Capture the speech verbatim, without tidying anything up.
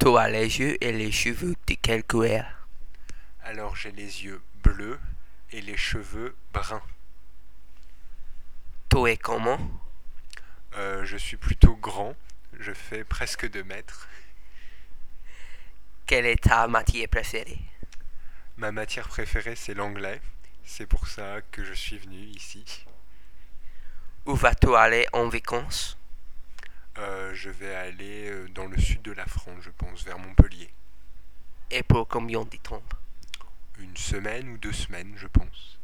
Tu as les yeux et les cheveux de quelle couleur? Alors j'ai les yeux bleus et les cheveux bruns. Tu es comment? Euh, je suis plutôt grand, je fais presque deux mètres. Quelle est ta matière préférée? Ma matière préférée c'est l'anglais, c'est pour ça que je suis venu ici. Où vas-tu aller en vacances? Euh, je vais aller euh, dans le sud de la France, je pense, vers Montpellier. Et pour combien de temps? Une semaine ou deux semaines, je pense.